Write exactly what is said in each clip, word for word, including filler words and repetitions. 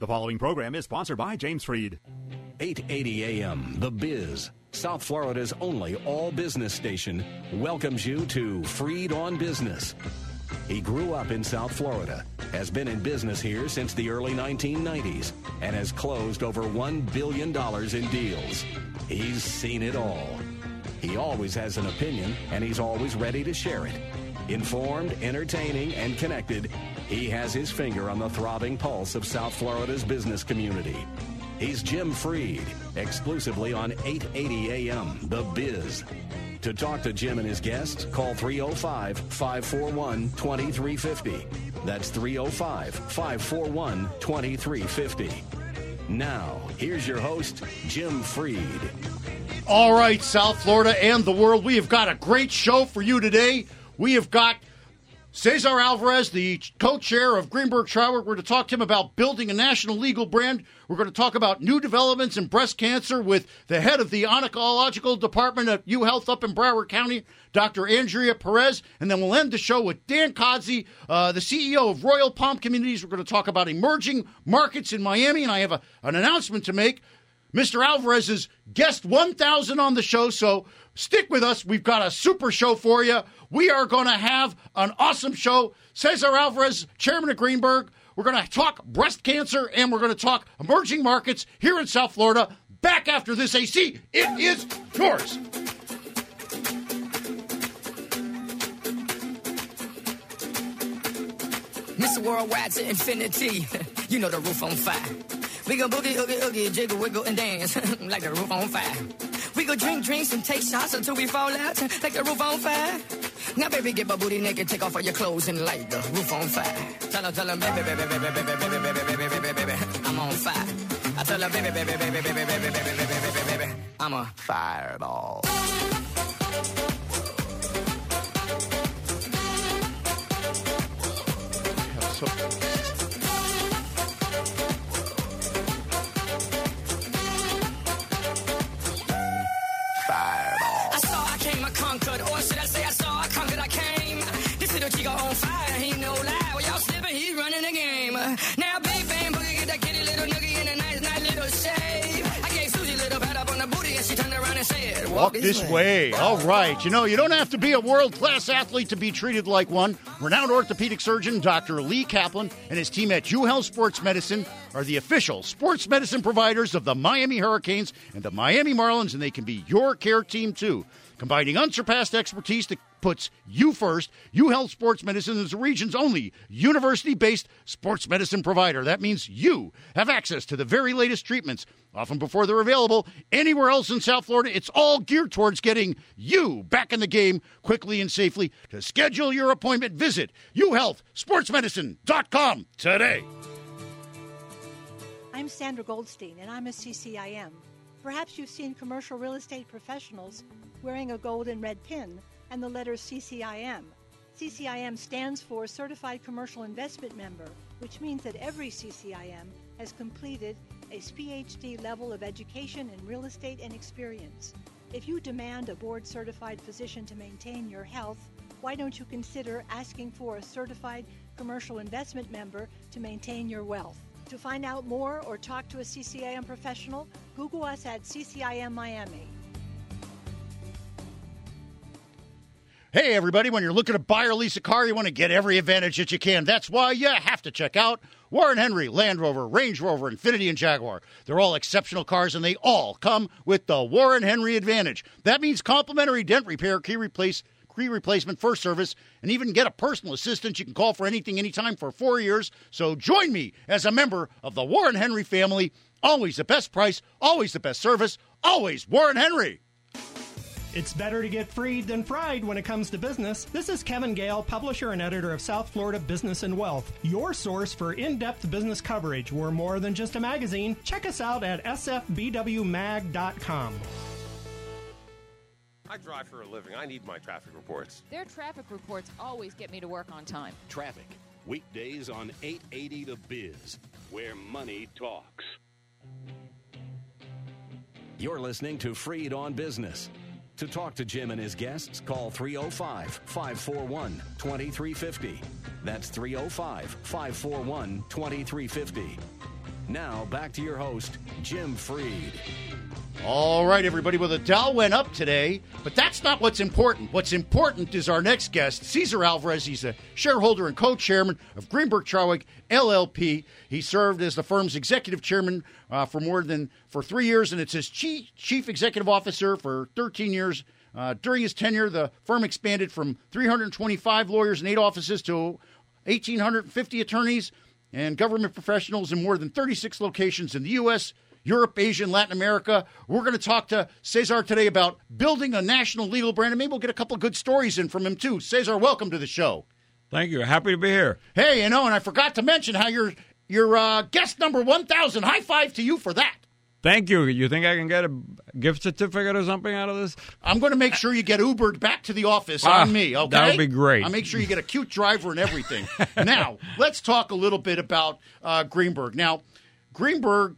The following program is sponsored by James Freed. eight eighty A M, The Biz, South Florida's only all-business station, welcomes you to Freed on Business. He grew up in South Florida, has been in business here since the early nineteen nineties, and has closed over one billion dollars in deals. He's seen it all. He always has an opinion, and he's always ready to share it. Informed, entertaining, and connected, he has his finger on the throbbing pulse of South Florida's business community. He's Jim Freed, exclusively on eight eighty A M, The Biz. To talk to Jim and his guests, call three oh five, five four one, two three five oh. That's three oh five, five four one, two three five oh. Now, here's your host, Jim Freed. All right, South Florida and the world, we have got a great show for you today. We have got Cesar Alvarez, the co-chair of Greenberg Trauer. We're going to talk to him about building a national legal brand. We're going to talk about new developments in breast cancer with the head of the oncological department at UHealth up in Broward County, Doctor Andrea Perez. And then we'll end the show with Dan Kodsey, uh, the C E O of Royal Palm Communities. We're going to talk about emerging markets in Miami. And I have a, an announcement to make. Mister Alvarez is guest one thousand on the show, so stick with us. We've got a super show for you. We are going to have an awesome show. Cesar Alvarez, chairman of Greenberg. We're going to talk breast cancer, and we're going to talk emerging markets here in South Florida. Back after this A C. It is yours. Mister Worldwide to infinity. You know the roof on fire. We go boogie, oogie, oogie, jiggle, wiggle, and dance like the roof on fire. We go drink drinks and take shots until we fall out like the roof on fire. Now, baby, get my booty naked, take off all your clothes and light the roof on fire. Tell her, tell her, baby, baby, baby, baby, baby, baby, baby, baby, baby, baby, I'm on fire. I tell her, baby, baby, baby, baby, baby, baby, baby, baby, baby, baby, I'm a fireball. On fire, he no lie. Well, y'all slipping, he's running the game. Now, big bang boogie, get that kitty little noogie in a nice, nice little shave. I gave Susie a little pat up on the booty, and she turned around and said, "Walk, Walk this, this way. way." All right. You know, you don't have to be a world-class athlete to be treated like one. Renowned orthopedic surgeon Doctor Lee Kaplan and his team at UHealth Sports Medicine are the official sports medicine providers of the Miami Hurricanes and the Miami Marlins, and they can be your care team, too. Combining unsurpassed expertise that puts you first, UHealth Sports Medicine is the region's only university-based sports medicine provider. That means you have access to the very latest treatments, often before they're available anywhere else in South Florida. It's all geared towards getting you back in the game quickly and safely. To schedule your appointment, visit u health sports medicine dot com today. I'm Sandra Goldstein, and I'm a C C I M. Perhaps you've seen commercial real estate professionals wearing a gold and red pin and the letters C C I M. C C I M stands for Certified Commercial Investment Member, which means that every C C I M has completed a P H D level of education in real estate and experience. If you demand a board-certified physician to maintain your health, why don't you consider asking for a Certified Commercial Investment Member to maintain your wealth? To find out more or talk to a C C I M professional, Google us at C C I M Miami. Hey, everybody, when you're looking to buy or lease a car, you want to get every advantage that you can. That's why you have to check out Warren Henry, Land Rover, Range Rover, Infiniti, and Jaguar. They're all exceptional cars, and they all come with the Warren Henry Advantage. That means complimentary dent repair, key replace, key replacement, first service, and even get a personal assistant you can call for anything, anytime for four years. So join me as a member of the Warren Henry family. Always the best price, always the best service, always Warren Henry. It's better to get freed than fried when it comes to business. This is Kevin Gale, publisher and editor of South Florida Business and Wealth, your source for in-depth business coverage. We're more than just a magazine. Check us out at s f b w mag dot com. I drive for a living. I need my traffic reports. Their traffic reports always get me to work on time. Traffic, weekdays on eight eighty The Biz, where money talks. You're listening to Freed on Business. To talk to Jim and his guests, call three oh five, five four one, two three five oh. That's three oh five, five four one, two three five oh. Now, back to your host, Jim Freed. All right, everybody. Well, the Dow went up today, but that's not what's important. What's important is our next guest, Cesar Alvarez. He's a shareholder and co-chairman of Greenberg Traurig, L L P. He served as the firm's executive chairman uh, for more than for three years, and it's his chief, chief executive officer for thirteen years. Uh, during his tenure, the firm expanded from three hundred twenty-five lawyers and eight offices to one thousand eight hundred fifty attorneys and government professionals in more than thirty-six locations in the U S, Europe, Asia, and Latin America. We're going to talk to Cesar today about building a national legal brand, and maybe we'll get a couple of good stories in from him, too. Cesar, welcome to the show. Thank you. Happy to be here. Hey, you know, and I forgot to mention how you're, you're uh, guest number one thousand. High five to you for that. Thank you. You think I can get a gift certificate or something out of this? I'm going to make sure you get Ubered back to the office ah, on me, okay? That would be great. I'll make sure you get a cute driver and everything. Now, let's talk a little bit about uh, Greenberg. Now, Greenberg,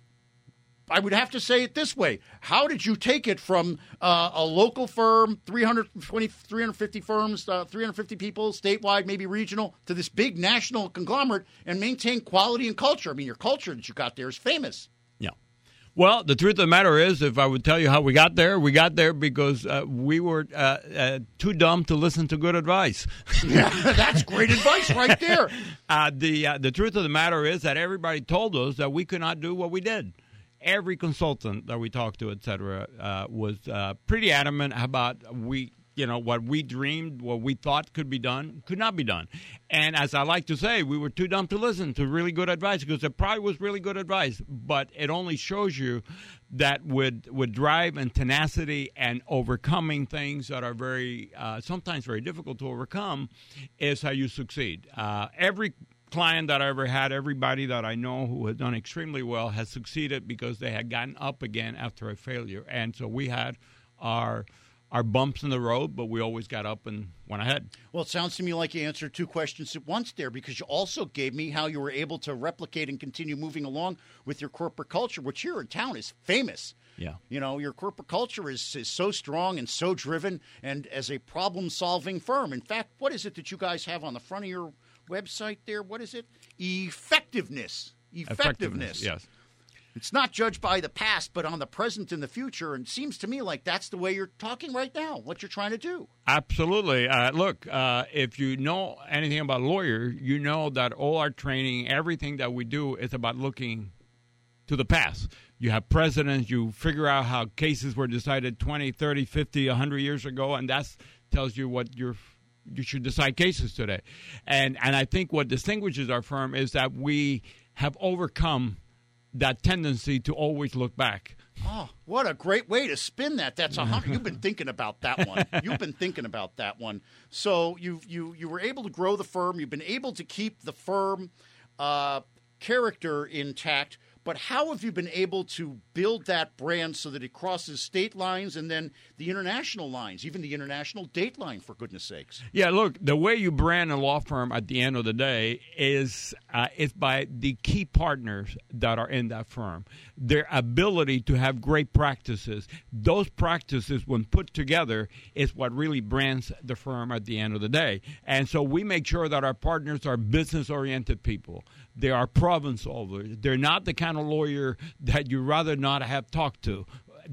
I would have to say it this way. How did you take it from uh, a local firm, three hundred twenty, three hundred fifty firms, uh, three hundred fifty people, statewide, maybe regional, to this big national conglomerate and maintain quality and culture? I mean, your culture that you got there is famous. Yeah. Well, the truth of the matter is, if I would tell you how we got there, we got there because uh, we were uh, uh, too dumb to listen to good advice. Yeah, that's great advice right there. Uh, the uh, the truth of the matter is that everybody told us that we could not do what we did. Every consultant that we talked to, et cetera, uh, was uh, pretty adamant about we, you know, what we dreamed, what we thought could be done, could not be done. And as I like to say, we were too dumb to listen to really good advice because it probably was really good advice. But it only shows you that with, with drive and tenacity and overcoming things that are very, uh, sometimes very difficult to overcome is how you succeed. Uh, every client that I ever had, everybody that I know who has done extremely well has succeeded because they had gotten up again after a failure. And so we had our our bumps in the road, but we always got up and went ahead. Well, it sounds to me like you answered two questions at once there because you also gave me how you were able to replicate and continue moving along with your corporate culture, which here in town is famous. Yeah. You know, your corporate culture is, is so strong and so driven and as a problem-solving firm. In fact, what is it that you guys have on the front of your website there? What is it? Effectiveness. Effectiveness. Effectiveness, yes. It's not judged by the past, but on the present and the future. And it seems to me like that's the way you're talking right now, what you're trying to do. Absolutely. Uh, look, uh, if you know anything about lawyers, you know that all our training, everything that we do is about looking to the past. You have precedents. You figure out how cases were decided twenty, thirty, fifty, one hundred years ago, and that tells you what you're you should decide cases today. And and I think what distinguishes our firm is that we have overcome that tendency to always look back. Oh, what a great way to spin that. That's a hundred. You've been thinking about that one. You've been thinking about that one. So you you you were able to grow the firm. You've been able to keep the firm uh, character intact. But how have you been able to build that brand so that it crosses state lines and then the international lines, even the international date line, for goodness sakes? Yeah, look, the way you brand a law firm at the end of the day is uh, is by the key partners that are in that firm. Their ability to have great practices. Those practices, when put together, is what really brands the firm at the end of the day. And so we make sure that our partners are business-oriented people. They are problem solvers. They're not the kind of lawyer that you'd rather not have talked to.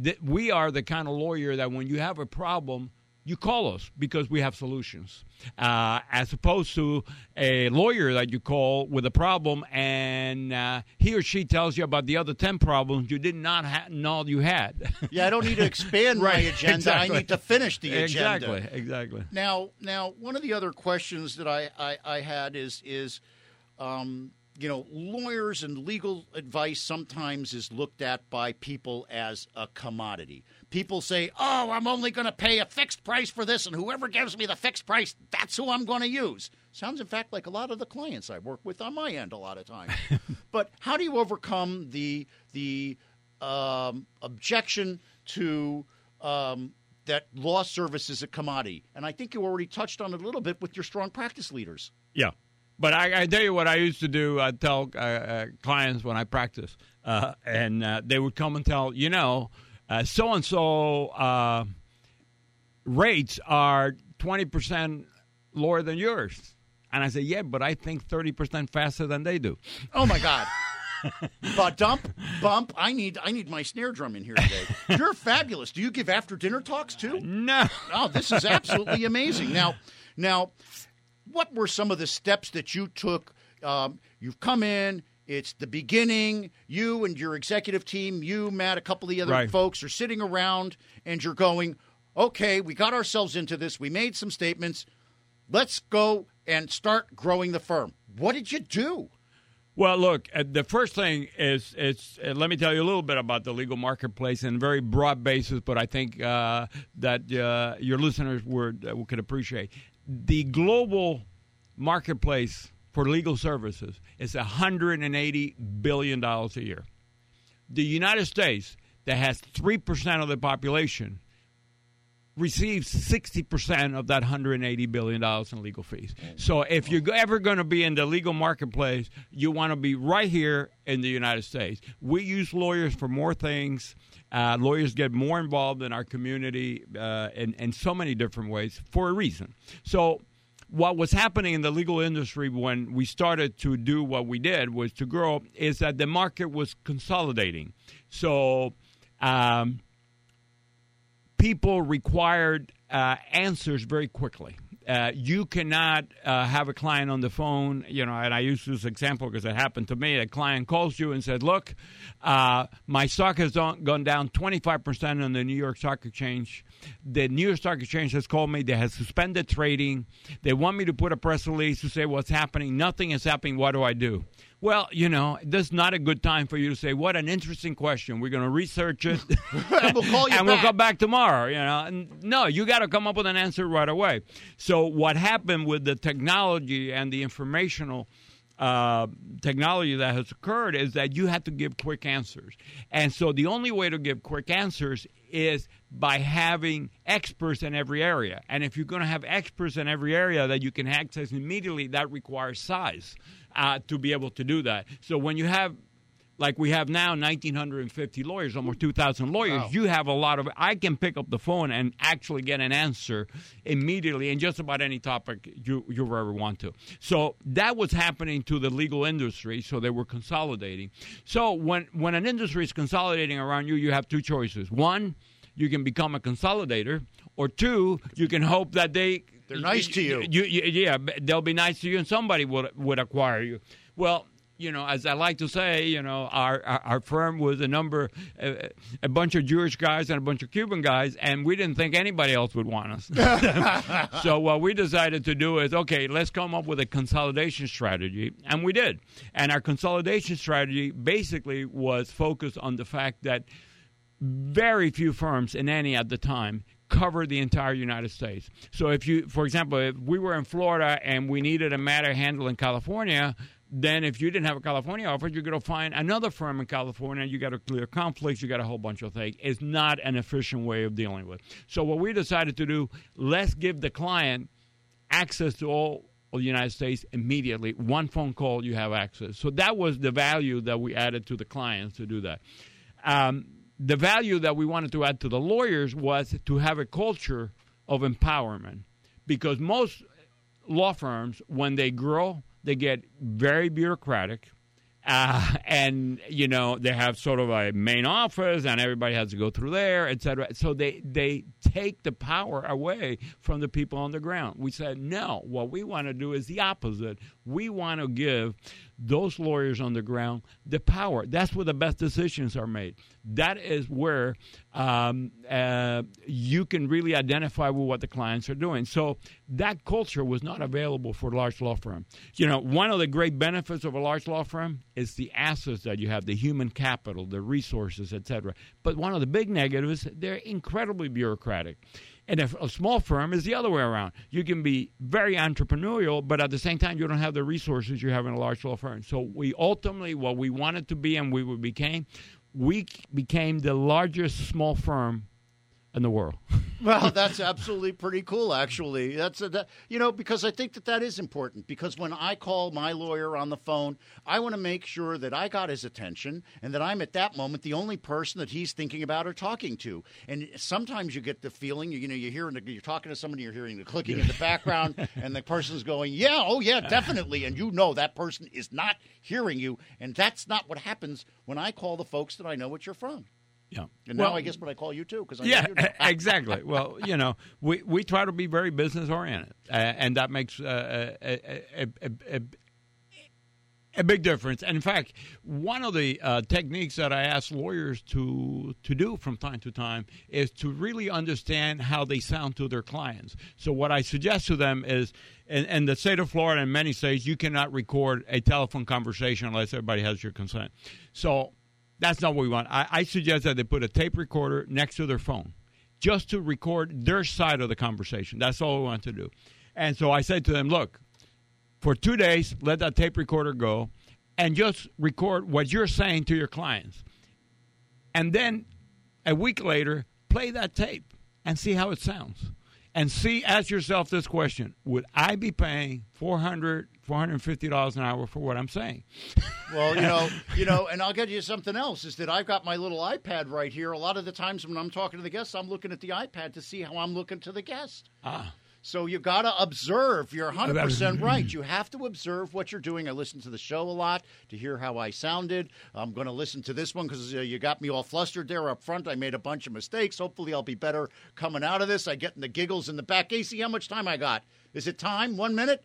We are the kind of lawyer that when you have a problem, you call us because we have solutions. Uh, as opposed to a lawyer that you call with a problem and uh, he or she tells you about the other ten problems you did not ha- know you had. Yeah, I don't need to expand right, my agenda. Exactly. I need to finish the agenda. Exactly, exactly. Now, now, one of the other questions that I, I, I had is, is um, you know, lawyers and legal advice sometimes is looked at by people as a commodity. People say, oh, I'm only going to pay a fixed price for this, and whoever gives me the fixed price, that's who I'm going to use. Sounds, in fact, like a lot of the clients I work with on my end a lot of times. But how do you overcome the the um, objection to um, that law service is a commodity? And I think you already touched on it a little bit with your strong practice leaders. Yeah. But I, I tell you what I used to do. I'd tell uh, uh, clients when I practice, uh, and uh, they would come and tell, you know, uh, so-and-so uh, rates are twenty percent lower than yours. And I say, yeah, but I think thirty percent faster than they do. Oh, my God. But dump, bump. I need I need my snare drum in here today. You're fabulous. Do you give after dinner talks too? No. Oh, this is absolutely amazing. Now, now, what were some of the steps that you took? Um, you've come in. It's the beginning. You and your executive team, you, Matt, a couple of the other Right. folks are sitting around, and you're going, okay, we got ourselves into this. We made some statements. Let's go and start growing the firm. What did you do? Well, look, uh, the first thing is, it's, uh, let me tell you a little bit about the legal marketplace in a very broad basis, but I think uh, that uh, your listeners would, uh, could appreciate. The global marketplace for legal services is one hundred eighty billion dollars a year. The United States, that has three percent of the population, receives sixty percent of that one hundred eighty billion dollars in legal fees. So if you're ever going to be in the legal marketplace, you want to be right here in the United States. We use lawyers for more things. Uh, lawyers get more involved in our community uh, in, in so many different ways for a reason. So what was happening in the legal industry when we started to do what we did was to grow is that the market was consolidating. So um, people required uh, answers very quickly. Uh, you cannot uh, have a client on the phone, you know, and I use this example because it happened to me. A client calls you and said, look, uh, my stock has gone down twenty-five percent on the New York Stock Exchange. The New York Stock Exchange has called me. They have suspended trading. They want me to put a press release to say what's happening. Nothing is happening. What do I do? Well, you know, this is not a good time for you to say, what an interesting question. We're going to research it. And we'll call you and back. we'll come back tomorrow, you know. And no, you got to come up with an answer right away. So what happened with the technology and the informational uh, technology that has occurred is that you have to give quick answers. And so the only way to give quick answers is by having experts in every area. And if you're going to have experts in every area that you can access immediately, that requires size uh, to be able to do that. So when you have, like we have now, one thousand nine hundred fifty lawyers, almost two thousand lawyers, Wow. you have a lot of, I can pick up the phone and actually get an answer immediately in just about any topic you, you ever want to. So that was happening to the legal industry, so they were consolidating. So when, when an industry is consolidating around you, you have two choices. One, you can become a consolidator, or two, you can hope that they... They're nice to you. you, you yeah, they'll be nice to you and somebody would, would acquire you. Well, you know, as I like to say, you know, our our, our firm was a number, uh, a bunch of Jewish guys and a bunch of Cuban guys, and we didn't think anybody else would want us. So what we decided to do is, okay, let's come up with a consolidation strategy, and we did. And our consolidation strategy basically was focused on the fact that very few firms in any at the time cover the entire United States. So if you, for example, if we were in Florida and we needed a matter handled in California, then if you didn't have a California office, you're going to find another firm in California. You got to clear conflicts. You got a whole bunch of things. It's not an efficient way of dealing with. So what we decided to do, let's give the client access to all of the United States immediately. One phone call, you have access. So that was the value that we added to the clients to do that. Um, the value that we wanted to add to the lawyers was to have a culture of empowerment, because most law firms, when they grow, they get very bureaucratic, uh, and, you know, they have sort of a main office, and everybody has to go through there, et cetera. So they, they take the power away from the people on the ground. We said, no, what we want to do is the opposite. We want to give those lawyers on the ground the power. That's where the best decisions are made. That is where um, uh, you can really identify with what the clients are doing. So that culture was not available for a large law firm. You know, one of the great benefits of a large law firm is the assets that you have, the human capital, the resources, et cetera. But one of the big negatives, they're incredibly bureaucratic. And if a small firm is the other way around. You can be very entrepreneurial, but at the same time, you don't have the resources you have in a large law firm. So we ultimately, what we wanted to be and we became, we became the largest small firm in the world. Well, that's absolutely pretty cool, actually. That's a, that, you know, because I think that that is important. Because when I call my lawyer on the phone, I want to make sure that I got his attention and that I'm at that moment the only person that he's thinking about or talking to. And sometimes you get the feeling, you know, you hear you're talking to somebody, you're hearing the clicking in the background, and the person's going, "Yeah, oh yeah, definitely," and you know that person is not hearing you, and that's not what happens when I call the folks that I know what you're from. Yeah. And well, now I guess when I call you, too, because I yeah, know you know. exactly. Well, you know, we, we try to be very business-oriented, uh, and that makes uh, a, a, a, a, a big difference. And, in fact, one of the uh, techniques that I ask lawyers to, to do from time to time is to really understand how they sound to their clients. So what I suggest to them is, in, in the state of Florida and many states, you cannot record a telephone conversation unless everybody has your consent. So that's not what we want. I, I suggest that they put a tape recorder next to their phone just to record their side of the conversation. That's all we want to do. And so I said to them, look, for two days, let that tape recorder go and just record what you're saying to your clients. And then a week later, play that tape and see how it sounds. And see, ask yourself this question: would I be paying four hundred dollars, four hundred fifty dollars an hour for what I'm saying? Well, you know, you know, and I'll get you something else, is that I've got my little iPad right here. A lot of the times when I'm talking to the guests, I'm looking at the iPad to see how I'm looking to the guest. Ah. So you got to observe. You're one hundred percent right. You have to observe what you're doing. I listen to the show a lot to hear how I sounded. I'm going to listen to this one because uh, you got me all flustered there up front. I made a bunch of mistakes. Hopefully I'll be better coming out of this. I get in the giggles in the back. A C, how much time I got? Is it time? One minute?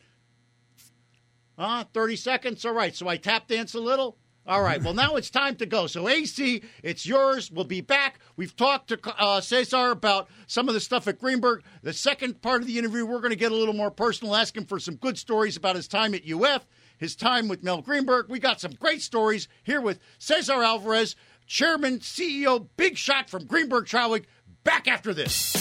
Uh, thirty seconds? All right. So I tap dance a little? All right. Well, now it's time to go. So, A C, it's yours. We'll be back. We've talked to uh, Cesar about some of the stuff at Greenberg. The second part of the interview, we're going to get a little more personal, ask him for some good stories about his time at U F, his time with Mel Greenberg. We got some great stories here with Cesar Alvarez, Chairman, C E O, big shot from Greenberg Traurig. Back after this.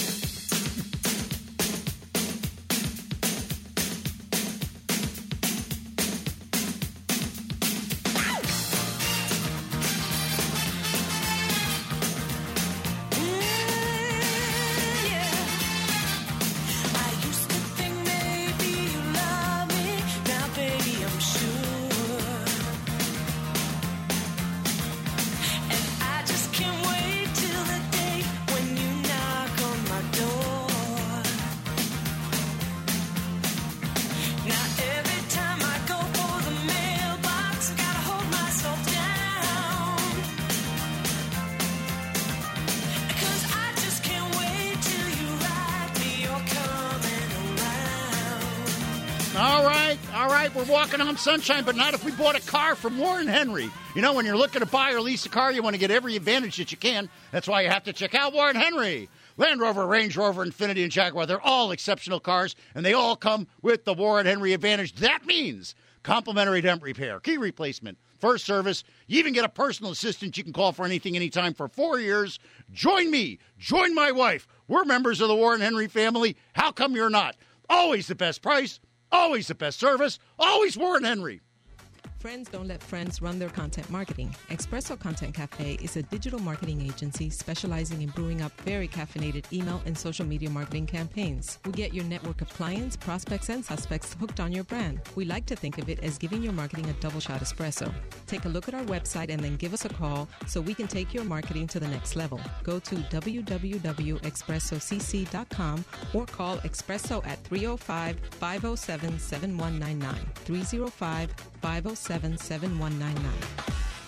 We're walking on sunshine, but not if we bought a car from Warren Henry. You know, when you're looking to buy or lease a car, you want to get every advantage that you can. That's why you have to check out Warren Henry. Land Rover, Range Rover, Infiniti, and Jaguar, they're all exceptional cars, and they all come with the Warren Henry Advantage. That means complimentary dent repair, key replacement, first service. You even get a personal assistant you can call for anything, anytime for four years. Join me. Join my wife. We're members of the Warren Henry family. How come you're not? Always the best price. Always the best service. Always Warren Henry. Friends don't let friends run their content marketing. Espresso Content Cafe is a digital marketing agency specializing in brewing up very caffeinated email and social media marketing campaigns. We get your network of clients, prospects, and suspects hooked on your brand. We like to think of it as giving your marketing a double shot espresso. Take a look at our website and then give us a call so we can take your marketing to the next level. Go to w w w dot espresso c c dot com or call Espresso at three oh five, five oh seven, seven one nine nine. three oh five, five oh seven, seven one nine nine.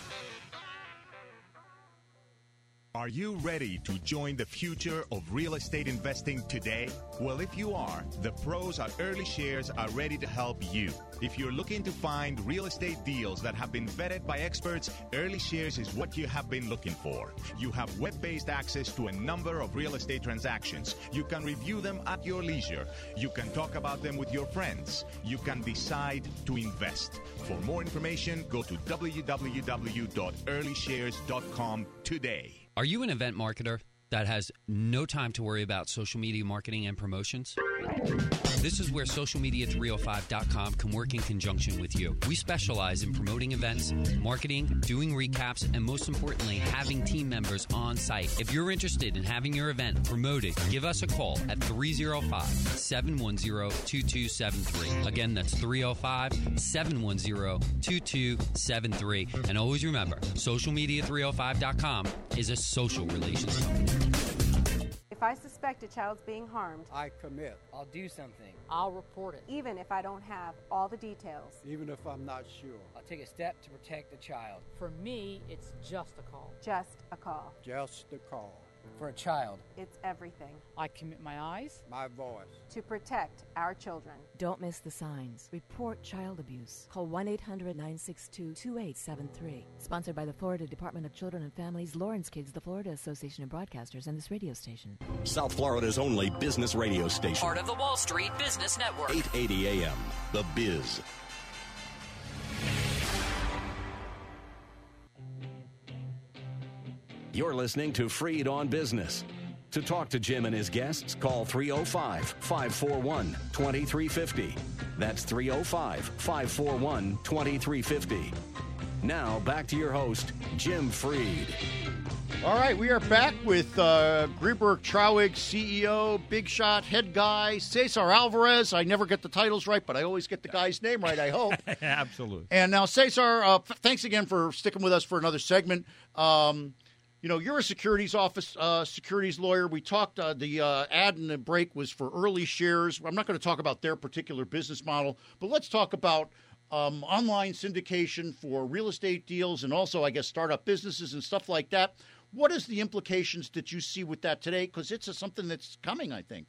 Are you ready to join the future of real estate investing today? Well, if you are, the pros at Early Shares are ready to help you. If you're looking to find real estate deals that have been vetted by experts, Early Shares is what you have been looking for. You have web-based access to a number of real estate transactions. You can review them at your leisure. You can talk about them with your friends. You can decide to invest. For more information, go to w w w dot early shares dot com today. Are you an event marketer? that has no time to worry about social media marketing and promotions? This is where social media three oh five dot com can work in conjunction with you. We specialize in promoting events, marketing, doing recaps, and most importantly, having team members on site. If you're interested in having your event promoted, give us a call at three oh five, seven one zero, two two seven three. Again, that's three oh five, seven one zero, two two seven three. And always remember, social media three oh five dot com is a social relations company. If I suspect a child's being harmed, I commit. I'll do something. I'll report it. Even if I don't have all the details. Even if I'm not sure. I'll take a step to protect the child. For me, it's just a call. Just a call. Just a call. For a child, it's everything. I commit my eyes, my voice, to protect our children. Don't miss the signs. Report child abuse. Call one eight hundred, nine six two, two eight seven three. Sponsored by the Florida Department of Children and Families, Lawrence Kids, the Florida Association of Broadcasters, and this radio station. South Florida's only business radio station. Part of the Wall Street Business Network. eight eighty A M, The Biz. You're listening to Freed on Business. To talk to Jim and his guests, call three oh five, five four one, two three five oh. That's three oh five, five four one, two three five oh. Now, back to your host, Jim Freed. All right, we are back with uh, Greenberg Traurig, C E O, big shot, head guy, Cesar Alvarez. I never get the titles right, but I always get the guy's name right, I hope. Absolutely. And now, Cesar, uh, f- thanks again for sticking with us for another segment. Um, you know, you're a securities office, uh, securities lawyer. We talked, uh, the uh, ad in the break was for early shares. I'm not going to talk about their particular business model, but let's talk about um, online syndication for real estate deals and also, I guess, startup businesses and stuff like that. What is the implications that you see with that today? Because it's a, something that's coming, I think.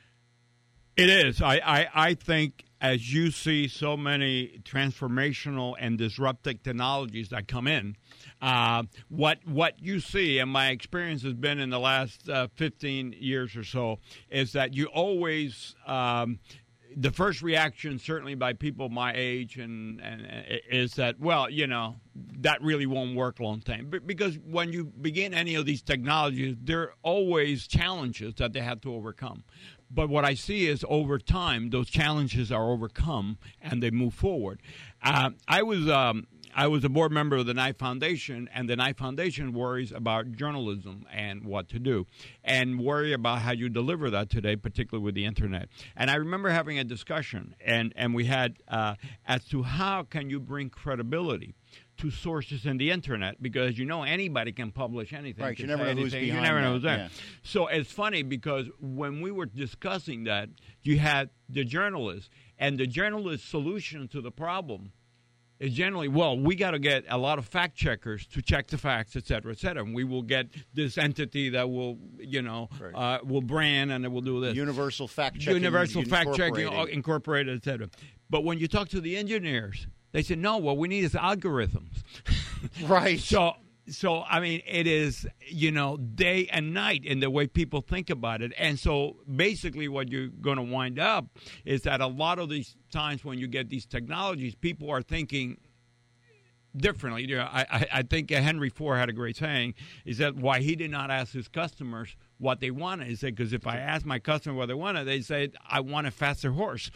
It is. I, I, I think as you see so many transformational and disruptive technologies that come in, uh, what what you see, and my experience has been in the last uh, fifteen years or so, is that you always um, the first reaction, certainly by people my age, and, and is that, well, you know, that really won't work long time. Because when you begin any of these technologies, there are always challenges that they have to overcome. But what I see is over time, those challenges are overcome and they move forward. Uh, I was um, I was a board member of the Knight Foundation, and the Knight Foundation worries about journalism and what to do, and worry about how you deliver that today, particularly with the Internet. And I remember having a discussion, and, and we had uh, as to how can you bring credibility to sources in the Internet, because, you know, anybody can publish anything. Right, you never know who's behind You never know who's there. Yeah. So it's funny because when we were discussing that, you had the journalists, and the journalist's solution to the problem is generally, well, we got to get a lot of fact checkers to check the facts, et cetera, et cetera. And we will get this entity that will, you know, right. uh, will brand and it will do this. Universal fact checking. Universal fact checking, incorporated, et cetera. But when you talk to the engineers, they said, no, what we need is algorithms. Right. So, so I mean, it is, you know, day and night in the way people think about it. And so basically what you're going to wind up is that a lot of these times when you get these technologies, people are thinking differently. You know, I, I, I think Henry Ford had a great saying, is that why he did not ask his customers what they wanted. He said, because if I ask my customer what they wanted, they say, I want a faster horse.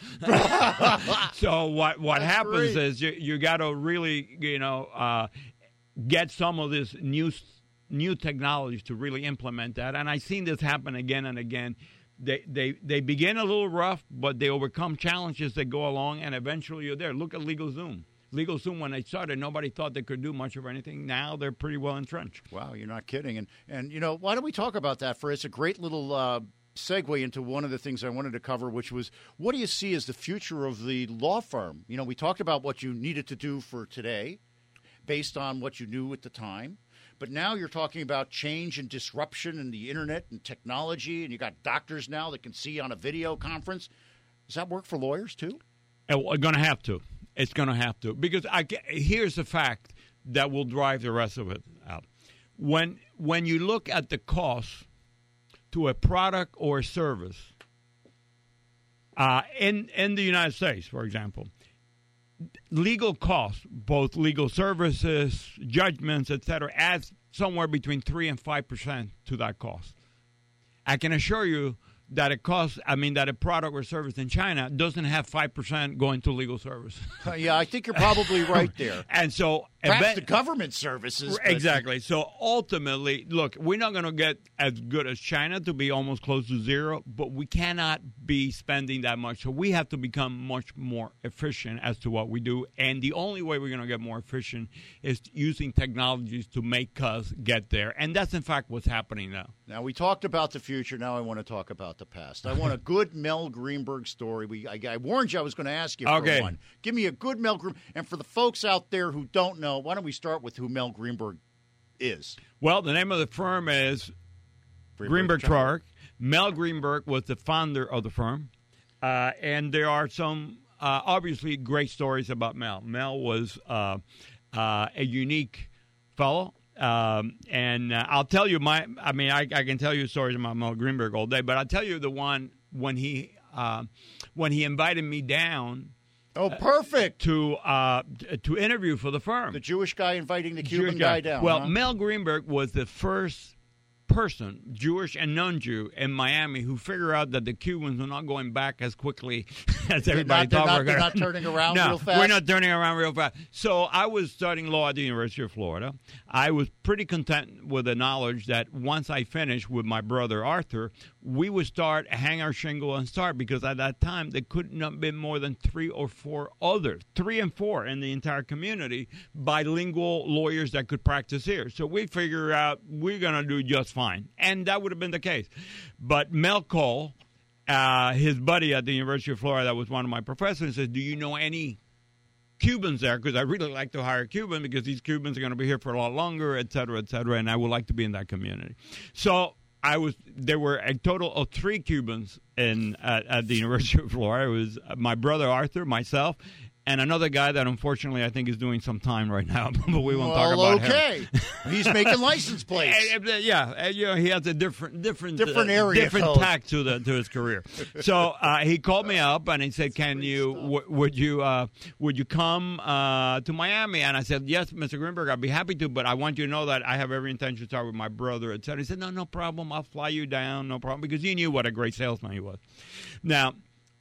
So what what That's happens great. is you, you got to really, you know, uh, get some of this new new technologies to really implement that. And I've seen this happen again and again. They, they they begin a little rough, but they overcome challenges that go along, and eventually you're there. Look at LegalZoom. LegalZoom, when they started, nobody thought they could do much of anything. Now they're pretty well entrenched. Wow, you're not kidding. And, and you know, why don't we talk about that for It's a great little uh, segue into one of the things I wanted to cover, which was, what do you see as the future of the law firm? You know, we talked about what you needed to do for today based on what you knew at the time. But now you're talking about change and disruption in the Internet and technology, and you got doctors now that can see on a video conference. Does that work for lawyers too? It's going to have to. It's going to have to. Because I, here's the fact that will drive the rest of it out. When, when you look at the cost to a product or a service uh, in, in the United States, for example, legal costs, both legal services, judgments, et cetera, adds somewhere between three and five percent to that cost. I can assure you that it costs, I mean, that a product or service in China doesn't have five percent going to legal service. Uh, yeah, I think you're probably right there. And so, perhaps event- the government services. but- Exactly. So ultimately, look, we're not going to get as good as China to be almost close to zero, but we cannot be spending that much. So we have to become much more efficient as to what we do. And the only way we're going to get more efficient is using technologies to make us get there. And that's, in fact, what's happening now. Now, we talked about the future. Now I want to talk about the past. I want a good Mel Greenberg story. We, I, I warned you I was going to ask you for Okay. one. Give me a good Mel Greenberg. And for the folks out there who don't know, why don't we start with who Mel Greenberg is? Well, the name of the firm is Greenberg Traurig. Mel Greenberg was the founder of the firm. Uh, and there are some, uh, obviously, great stories about Mel. Mel was uh, uh, a unique fellow. Um, and uh, I'll tell you my, I mean, I, I can tell you stories about Mel Greenberg all day, but I'll tell you the one when he, uh, when he invited me down. Oh, perfect. Uh, to uh, to interview for the firm. The Jewish guy inviting the Cuban Jewish guy. down. Well, huh? Mel Greenberg was the first person, Jewish and non-Jew, in Miami who figured out that the Cubans were not going back as quickly as They're everybody not- they're thought not- we were they're going not turning around no, real fast? we're not turning around real fast. So I was studying law at the University of Florida. I was pretty content with the knowledge that once I finished with my brother Arthur, we would start, hang our shingle and start, because at that time there could not be more than three or four others, three and four in the entire community, bilingual lawyers that could practice here. So we figured out we're going to do just fine. And that would have been the case. But Mel Cole, uh, his buddy at the University of Florida that was one of my professors, said, do you know any Cubans there? Because I really like to hire a Cuban because these Cubans are going to be here for a lot longer, et cetera, et cetera, and I would like to be in that community. So I was. There were a total of three Cubans in at, at the University of Florida. It was my brother Arthur, myself, and another guy that unfortunately I think is doing some time right now, but we won't well, talk about okay. him. He's making license plates. And, and, yeah, and, you know, he has a different, different, Different uh, area different code. tack to the to his career. So uh, he called me up and he said, "Can you w- would you uh, would you come uh, to Miami?" And I said, "Yes, Mister Greenberg, I'd be happy to, but I want you to know that I have every intention to start with my brother, et cetera" He said, "No, no problem. I'll fly you down, no problem," because he knew what a great salesman he was. Now,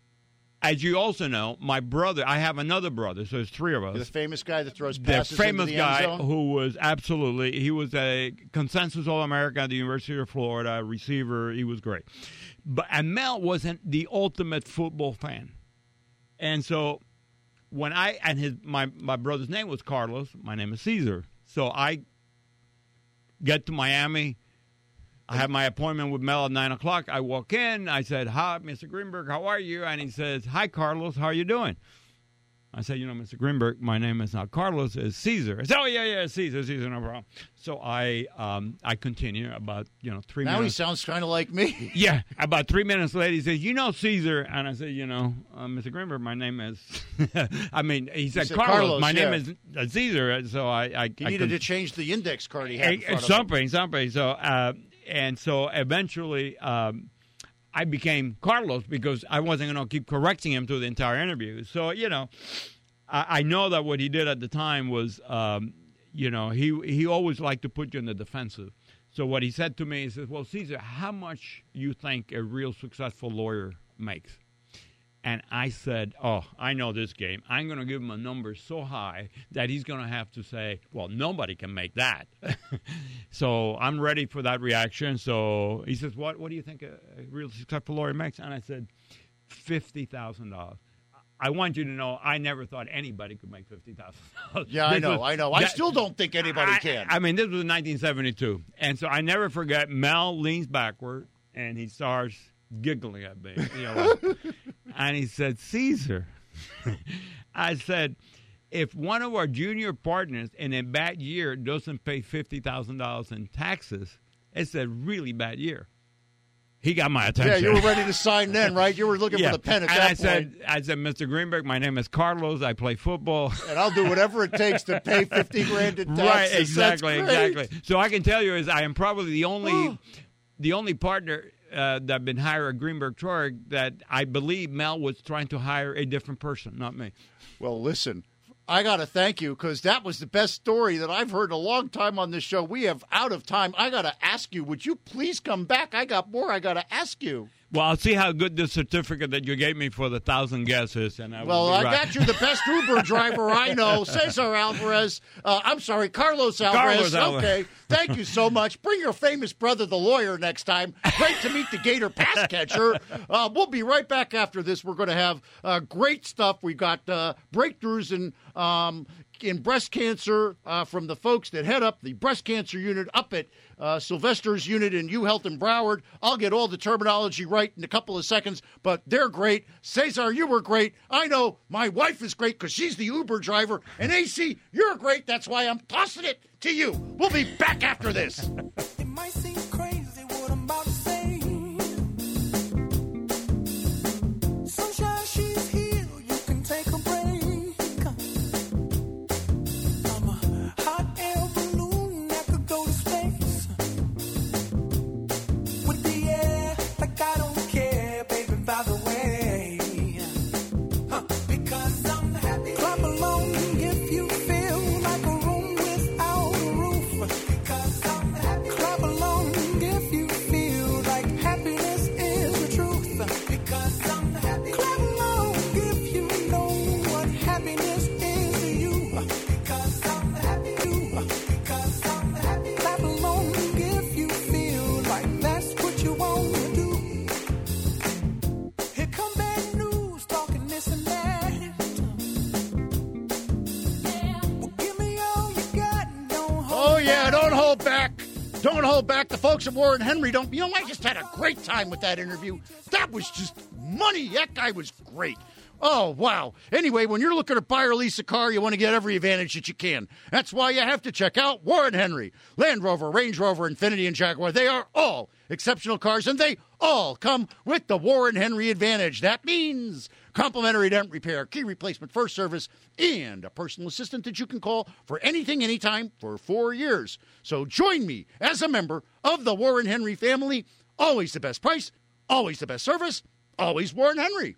as you also know, my brother, I have another brother, so there's three of us. The famous guy that throws The passes famous into the guy end zone? who was absolutely, he was a consensus All-American at the University of Florida, receiver. He was great. But and Mel wasn't the ultimate football fan. And so when I, and his my, my brother's name was Carlos, my name is Caesar. So I get to Miami. I have my appointment with Mel at nine o'clock. I walk in. I said, "Hi, Mister Greenberg, how are you?" And he says, "Hi, Carlos, how are you doing?" I said, "You know, Mister Greenberg, my name is not Carlos, it's Caesar." I said, "Oh, yeah, yeah, Caesar, Caesar, no problem." So I um, I continue about, you know, three now minutes. Now he sounds kind of like me. Yeah, about three minutes later, he says, "You know, Caesar." And I said, "You know, uh, Mister Greenberg, my name is," I mean, he said, said Carlos, Carlos, my yeah. name is uh, Caesar. So I, I, He I needed could, to change the index card he had in Eh, front of something, him. something. So, uh, and so eventually, um, I became Carlos because I wasn't going to keep correcting him through the entire interview. So, you know, I, I know that what he did at the time was, um, you know, he he always liked to put you in the defensive. So what he said to me, he says, "Well, Caesar, how much you think a real successful lawyer makes?" And I said, "Oh, I know this game. I'm going to give him a number so high that he's going to have to say, well, nobody can make that." So I'm ready for that reaction. So he says, what What do you think a, a real successful lawyer makes? And I said, fifty thousand dollars. I want you to know I never thought anybody could make fifty thousand dollars. Yeah, I know, I know. I still don't think anybody I, can. I mean, this was in nineteen seventy-two. And so I never forget, Mel leans backward, and he starts giggling at me. You know, like, and he said, "Caesar," I said, "if one of our junior partners in a bad year doesn't pay fifty thousand dollars in taxes, it's a really bad year." He got my attention. Yeah, you were ready to sign then, right? You were looking Yeah. for the pen at and that I point. said, I said, "Mister Greenberg, my name is Carlos. I play football. And I'll do whatever it takes to pay fifty grand in taxes." Right, exactly, That's great. exactly. So I can tell you is I am probably the only the only partner uh, that been hired at Greenberg Traurig that I believe Mel was trying to hire a different person, not me. Well, listen, I got to thank you because that was the best story that I've heard in a long time on this show. We have out of time. I got to ask you, would you please come back? I got more I got to ask you. Well, I'll see how good the certificate that you gave me for the thousand guesses. And I well, will be I right. got you the best Uber driver I know, Cesar Alvarez. Uh, I'm sorry, Carlos Alvarez. Carlos Alvarez. Okay, thank you so much. Bring your famous brother, the lawyer, next time. Great to meet the Gator pass catcher. Uh, we'll be right back after this. We're going to have uh, great stuff. We got uh, breakthroughs in um, in breast cancer uh, from the folks that head up the breast cancer unit up at uh, Sylvester's unit in UHealth in Broward. I'll get all the terminology right in a couple of seconds, but they're great. Cesar, you were great. I know my wife is great because she's the Uber driver. And A C, you're great. That's why I'm tossing it to you. We'll be back after this. It might seem crazy what I'm about to say. Sunshine, she's here. You can take a break. I'm a hot air balloon that could go to space. With the air, like I don't care, baby, by the way. Huh. Because I'm happy. Clap along if you feel like a room without a roof. Because I'm happy. Clap along if you feel like happiness is the truth. Because I'm happy. Clap along if you know what happiness is to you. Because I'm happy. Because I'm happy. Clap along if you feel like that's what you want to do. Here come bad news, talking this and that. Well, give me all you got and don't hold Oh, yeah, don't hold back. Don't hold back. The folks at Warren Henry don't. You know, I just had a great time with that interview. That was just money. That guy was great. Oh, wow. Anyway, when you're looking to buy or lease a car, you want to get every advantage that you can. That's why you have to check out Warren Henry. Land Rover, Range Rover, Infiniti, and Jaguar, they are all exceptional cars, and they all come with the Warren Henry advantage. That means complimentary dent repair, key replacement, first service, and a personal assistant that you can call for anything, anytime for four years. So join me as a member of the Warren Henry family. Always the best price, always the best service, always Warren Henry.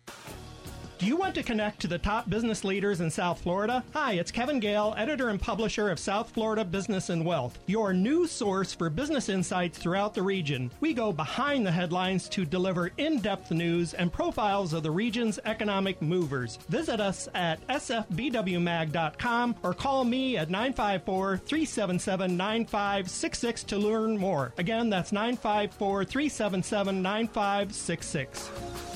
Do you want to connect to the top business leaders in South Florida? Hi, it's Kevin Gale, editor and publisher of South Florida Business and Wealth, your news source for business insights throughout the region. We go behind the headlines to deliver in-depth news and profiles of the region's economic movers. Visit us at s f b w mag dot com or call me at nine five four, three seven seven, nine five six six to learn more. Again, that's nine five four, three seven seven, nine five six six.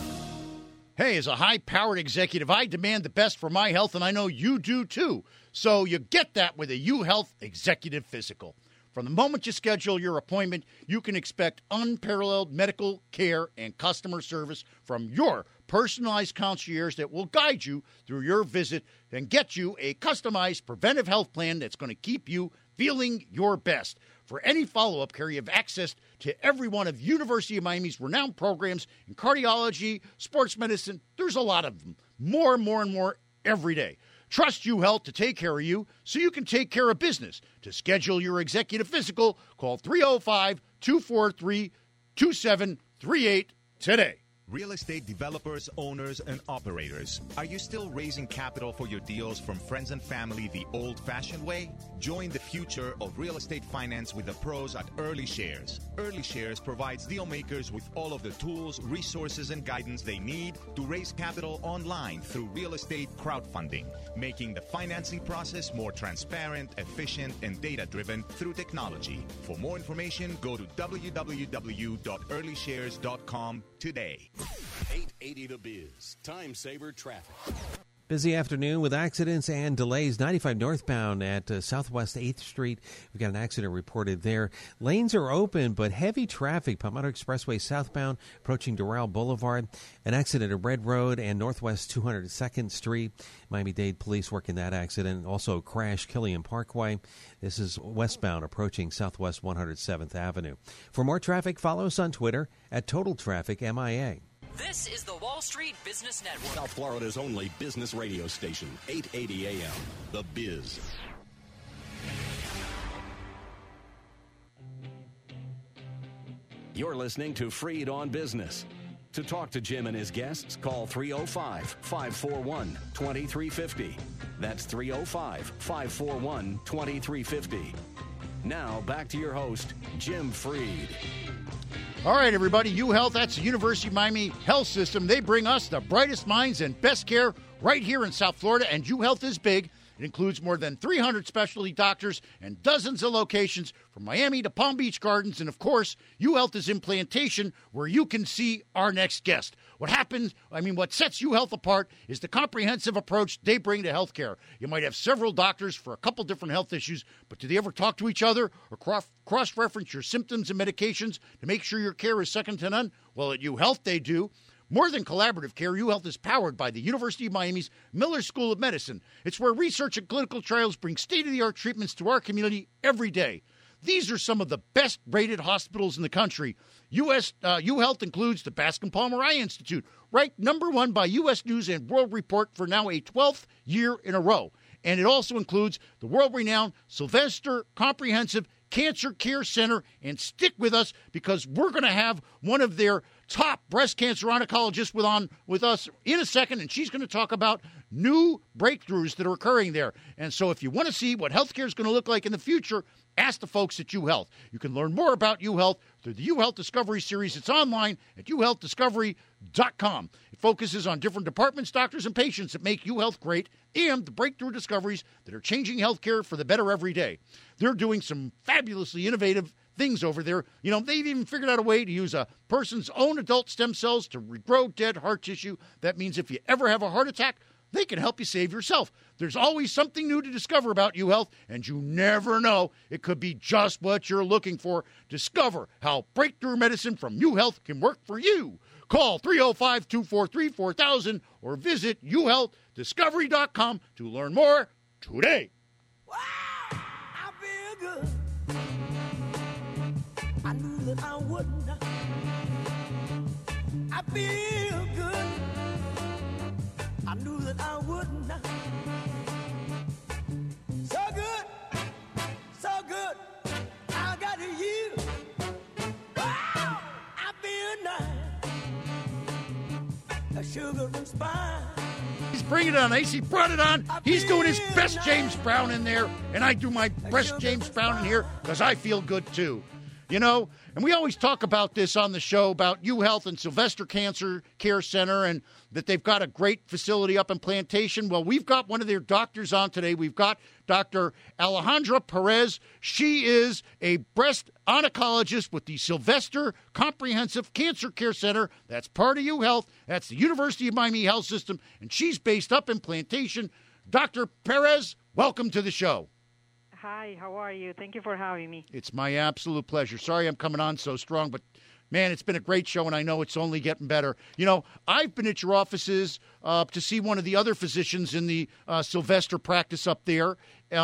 Hey, as a high-powered executive, I demand the best for my health, and I know you do too. So you get that with a UHealth Executive Physical. From the moment you schedule your appointment, you can expect unparalleled medical care and customer service from your personalized concierge that will guide you through your visit and get you a customized preventive health plan that's going to keep you feeling your best. For any follow-up care, you have access to every one of University of Miami's renowned programs in cardiology, sports medicine. There's a lot of them. More and more and more every day. Trust UHealth to take care of you so you can take care of business. To schedule your executive physical, call three oh five, two four three, two seven three eight today. Real estate developers, owners, and operators. Are you still raising capital for your deals from friends and family the old-fashioned way? Join the future of real estate finance with the pros at Early Shares. Early Shares provides deal makers with all of the tools, resources, and guidance they need to raise capital online through real estate crowdfunding, making the financing process more transparent, efficient, and data-driven through technology. For more information, go to w w w dot early shares dot com today. eight eighty The Biz, time saver traffic. Busy afternoon with accidents and delays. ninety-five northbound at uh, Southwest eighth Street. We've got an accident reported there. Lanes are open, but heavy traffic. Palmetto Expressway southbound approaching Doral Boulevard. An accident at Red Road and Northwest two hundred second Street. Miami-Dade police working that accident. Also a crash, Killian Parkway. This is westbound approaching Southwest one hundred seventh Avenue. For more traffic, follow us on Twitter at Total Traffic M I A. This is the Wall Street Business Network. South Florida's only business radio station, eight eighty A M, The Biz. You're listening to Freed on Business. To talk to Jim and his guests, call three oh five, five four one, two three five oh. That's three oh five, five four one, two three five oh. Now, back to your host, Jim Freed. All right, everybody. UHealth, that's the University of Miami Health System. They bring us the brightest minds and best care right here in South Florida, and UHealth is big. It includes more than three hundred specialty doctors and dozens of locations from Miami to Palm Beach Gardens. And, of course, UHealth is in Plantation, where you can see our next guest. What happens, I mean, what sets UHealth apart is the comprehensive approach they bring to healthcare. You might have several doctors for a couple different health issues, but do they ever talk to each other or cross-reference your symptoms and medications to make sure your care is second to none? Well, at UHealth, they do. More than collaborative care, UHealth is powered by the University of Miami's Miller School of Medicine. It's where research and clinical trials bring state-of-the-art treatments to our community every day. These are some of the best-rated hospitals in the country. U S Uh, UHealth includes the Bascom Palmer Eye Institute, ranked number one by U S News and World Report for now a twelfth year in a row. And it also includes the world-renowned Sylvester Comprehensive Cancer Care Center. And stick with us, because we're going to have one of their top breast cancer oncologists with on with us in a second, and she's going to talk about new breakthroughs that are occurring there. And so if you want to see what healthcare is going to look like in the future, ask the folks at UHealth. You can learn more about UHealth through the UHealth Discovery Series. It's online at u health discovery dot com. It focuses on different departments, doctors, and patients that make UHealth great, and the breakthrough discoveries that are changing healthcare for the better every day. They're doing some fabulously innovative things over there. You know, they've even figured out a way to use a person's own adult stem cells to regrow dead heart tissue. That means if you ever have a heart attack, they can help you save yourself. There's always something new to discover about UHealth, and you never know. It could be just what you're looking for. Discover how breakthrough medicine from UHealth can work for you. Call three oh five, two four three, four thousand or visit u health discovery dot com to learn more today. Wow, I feel good. I knew that I wouldn't. I feel good. I knew that I wouldn't. So good, so good. I got you. Wow, I feel nice. A sugar and spice. He's bringing it on, Ace. He brought it on. He's doing his best James Brown in there, and I do my best James Brown in here because I feel good too. You know, and we always talk about this on the show about UHealth and Sylvester Cancer Care Center, and that they've got a great facility up in Plantation. Well, we've got one of their doctors on today. We've got Doctor Alejandra Perez. She is a breast oncologist with the Sylvester Comprehensive Cancer Care Center. That's part of UHealth. That's the University of Miami Health System, and she's based up in Plantation. Doctor Perez, welcome to the show. Hi, how are you? Thank you for having me. It's my absolute pleasure. Sorry I'm coming on so strong, but, man, it's been a great show, and I know it's only getting better. You know, I've been at your offices uh, to see one of the other physicians in the uh, Sylvester practice up there,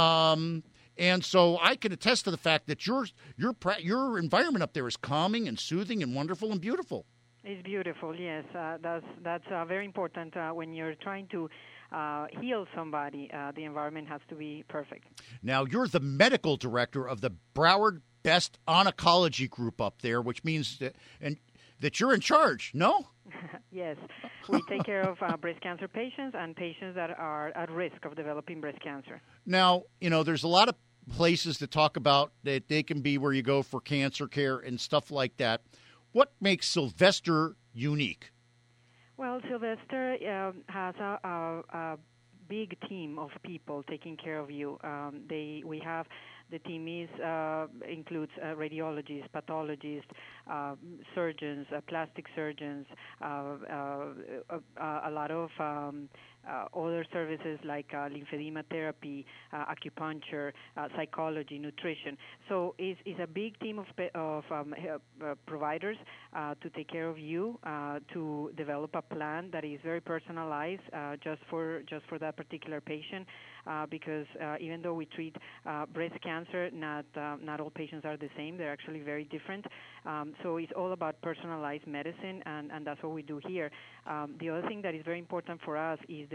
um, and so I can attest to the fact that your your your environment up there is calming and soothing and wonderful and beautiful. It's beautiful, yes. Uh, that's that's uh, very important uh, when you're trying to uh, heal somebody. Uh, the environment has to be perfect. Now, you're the medical director of the Broward Best Oncology Group up there, which means that, and that you're in charge, no? Yes. We take care of uh, breast cancer patients and patients that are at risk of developing breast cancer. Now, you know, there's a lot of places that talk about that they can be where you go for cancer care and stuff like that. What makes Sylvester unique? Well, Sylvester um, has a, a, a big team of people taking care of you. Um, they we have the team is uh, includes uh, radiologists, pathologists, uh, surgeons, uh, plastic surgeons, uh, uh, uh, a lot of um, uh, other services like uh, lymphedema therapy, uh, acupuncture, uh, psychology, nutrition. So it's, it's a big team of of um, uh, providers uh, to take care of you, uh, to develop a plan that is very personalized uh, just for just for that particular patient. Uh, because uh, even though we treat uh, breast cancer, not uh, not all patients are the same. They're actually very different. Um, so it's all about personalized medicine, and, and that's what we do here. Um, the other thing that is very important for us is the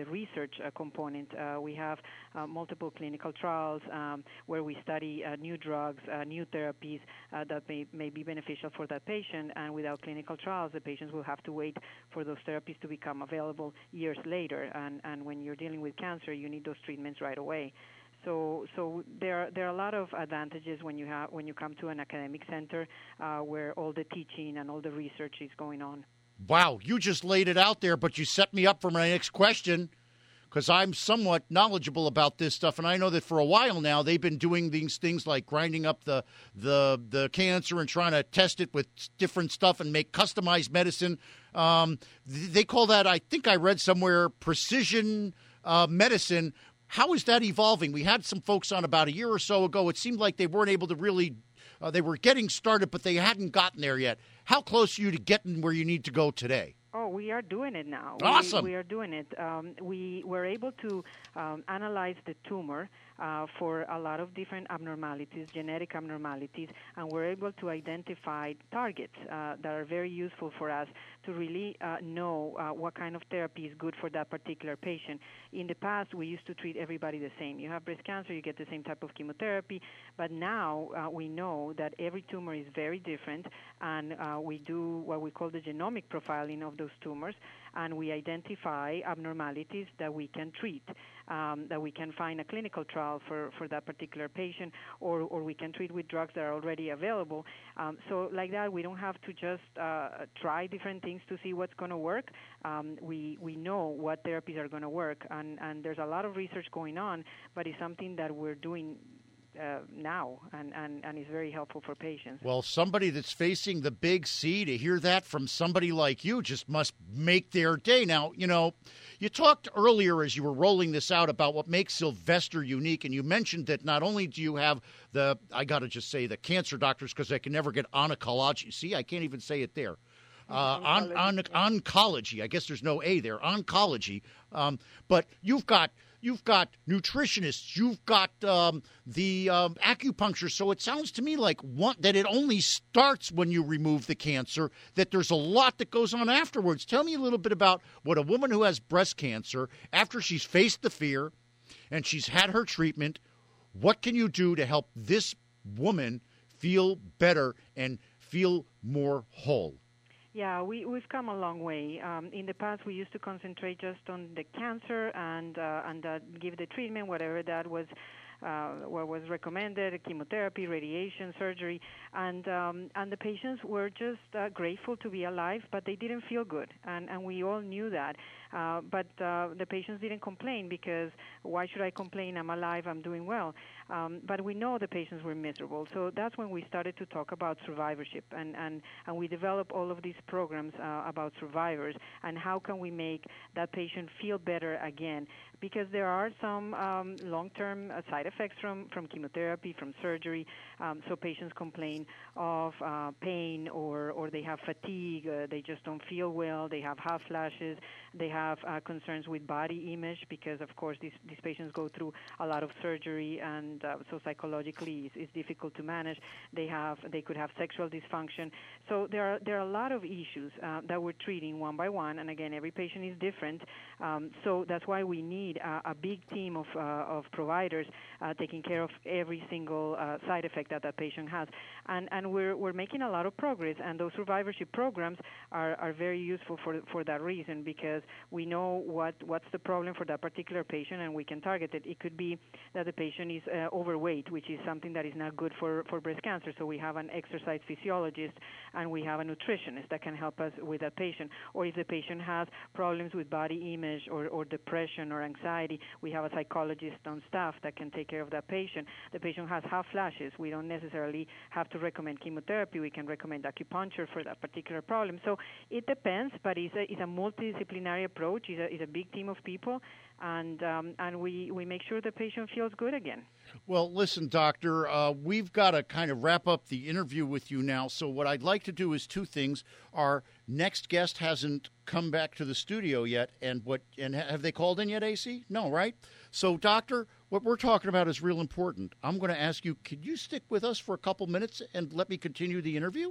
the research uh, component. Uh, we have uh, multiple clinical trials um, where we study uh, new drugs, uh, new therapies uh, that may, may be beneficial for that patient, and without clinical trials, the patients will have to wait for those therapies to become available years later. And, and when you're dealing with cancer, you need those treatments right away. So, so there, there are a lot of advantages when you have when you come to an academic center uh, where all the teaching and all the research is going on. Wow, you just laid it out there, but you set me up for my next question because I'm somewhat knowledgeable about this stuff, and I know that for a while now they've been doing these things like grinding up the the the cancer and trying to test it with different stuff and make customized medicine. Um, they call that, I think I read somewhere, precision uh, medicine. How is that evolving? We had some folks on about a year or so ago. It seemed like they weren't able to really uh, – they were getting started, but they hadn't gotten there yet. How close are you to getting where you need to go today? Oh, we are doing it now. Awesome. We, we are doing it. Um, we were able to um, analyze the tumor uh, for a lot of different abnormalities, genetic abnormalities, and we're able to identify targets uh, that are very useful for us to really uh, know uh, what kind of therapy is good for that particular patient. In the past, we used to treat everybody the same. You have breast cancer, you get the same type of chemotherapy, but now uh, we know that every tumor is very different, and uh, we do what we call the genomic profiling of those tumors, and we identify abnormalities that we can treat, um, that we can find a clinical trial for, for that particular patient, or, or we can treat with drugs that are already available. Um, so like that, we don't have to just uh, try different things to see what's going to work. Um, we, we know what therapies are going to work, and, and there's a lot of research going on, but it's something that we're doing Uh, now, and, and, and is very helpful for patients. Well, somebody that's facing the big C, to hear that from somebody like you just must make their day. Now, you know, you talked earlier as you were rolling this out about what makes Sylvester unique, and you mentioned that not only do you have the, I got to just say, the cancer doctors, because I can never get oncology. See, I can't even say it there. Uh, on, on, oncology. I guess there's no A there. Oncology. Um, but you've got you've got nutritionists. You've got um, the um, acupuncture. So it sounds to me like one, that it only starts when you remove the cancer, that there's a lot that goes on afterwards. Tell me a little bit about what a woman who has breast cancer, after she's faced the fear and she's had her treatment, what can you do to help this woman feel better and feel more whole? Yeah, we, we've come a long way. Um, in the past, we used to concentrate just on the cancer and uh, and uh, give the treatment, whatever that was, uh, what was recommended, chemotherapy, radiation, surgery, and um, and the patients were just uh, grateful to be alive, but they didn't feel good, and, and we all knew that. Uh, but uh, the patients didn't complain because why should I complain? I'm alive, I'm doing well. Um, but we know the patients were miserable. So that's when we started to talk about survivorship, and, and, and we developed all of these programs uh, about survivors and how can we make that patient feel better again. Because there are some um, long-term uh, side effects from, from chemotherapy, from surgery. Um, so patients complain of uh, pain or, or they have fatigue, uh, they just don't feel well, they have hot flashes, they have uh, concerns with body image because, of course, these, these patients go through a lot of surgery, and uh, so psychologically it's, it's difficult to manage. They have they could have sexual dysfunction. So there are there are a lot of issues uh, that we're treating one by one, and again, every patient is different. Um, so that's why we need a, a big team of uh, of providers uh, taking care of every single uh, side effect that that patient has, and and we're we're making a lot of progress, and those survivorship programs are, are very useful for for that reason, because we know what what's the problem for that particular patient, and we can target it. It could be that the patient is uh, overweight, which is something that is not good for, for breast cancer, so we have an exercise physiologist and we have a nutritionist that can help us with that patient. Or if the patient has problems with body image or, or depression or anxiety, we have a psychologist on staff that can take care of that patient. The patient has hot flashes. We don't necessarily have to recommend chemotherapy. We can recommend acupuncture for that particular problem. So it depends, but it's a, it's a multidisciplinary approach. It's a, it's a big team of people, and um, and we, we make sure the patient feels good again. Well, listen, Doctor, uh, we've got to kind of wrap up the interview with you now. So what I'd like to do is two things. Our next guest hasn't come back to the studio yet, and what and have they called in yet, A C? No, right? So, Doctor, what we're talking about is real important. I'm going to ask you, could you stick with us for a couple minutes and let me continue the interview?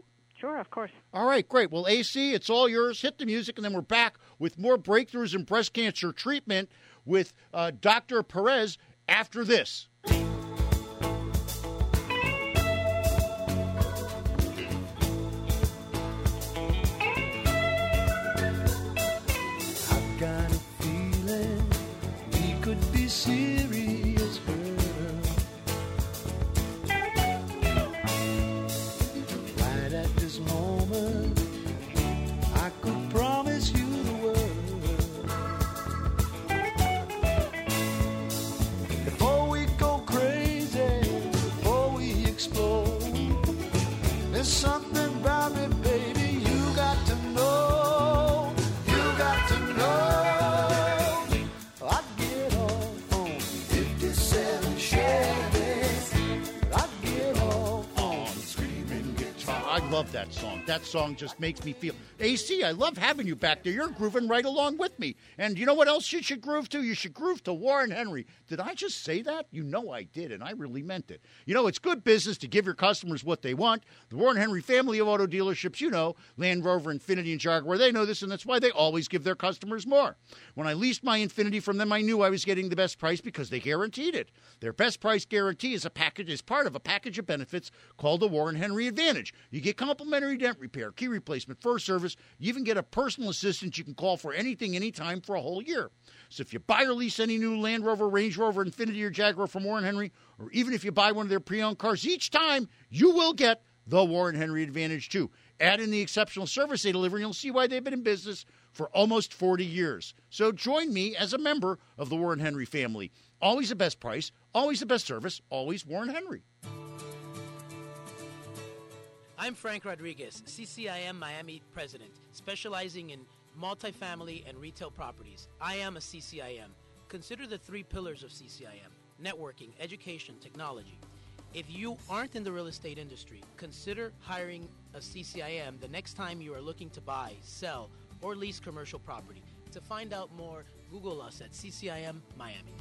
Sure, of course. All right, great. Well, A C, it's all yours. Hit the music, and then we're back with more breakthroughs in breast cancer treatment with uh, Doctor Perez after this. I've got a feeling we could be serious, girl. Right at this moment, I could promise you the world. Before we go crazy, before we explode, there's something about me, baby, you got to know. You got to know. I'd get off on fifty-seven Chevys. I'd get off on screaming guitar. I love that song. That song just makes me feel. A C, I love having you back there. You're grooving right along with me. And you know what else you should groove to? You should groove to Warren Henry. Did I just say that? You know I did, and I really meant it. You know, it's good business to give your customers what they want. The Warren Henry family of auto dealerships, you know, Land Rover, Infiniti, and Jaguar, they know this, and that's why they always give their customers more. When I leased my Infiniti from them, I knew I was getting the best price because they guaranteed it. Their best price guarantee is a package, is part of a package of benefits called the Warren Henry Advantage. You get complimentary dent repair, key replacement, first service. You even get a personal assistant you can call for anything, anytime for a whole year. So if you buy or lease any new Land Rover, Range Rover, Infiniti, or Jaguar from Warren Henry, or even if you buy one of their pre-owned cars, each time you will get the Warren Henry Advantage too. Add in the exceptional service they deliver, and you'll see why they've been in business for almost forty years. So join me as a member of the Warren Henry family. Always the best price, always the best service, always Warren Henry. I'm Frank Rodriguez, C C I M Miami president, specializing in multifamily and retail properties. I am a C C I M. Consider the three pillars of C C I M: networking, education, technology. If you aren't in the real estate industry, consider hiring a C C I M the next time you are looking to buy, sell, or lease commercial property. To find out more, Google us at C C I M Miami.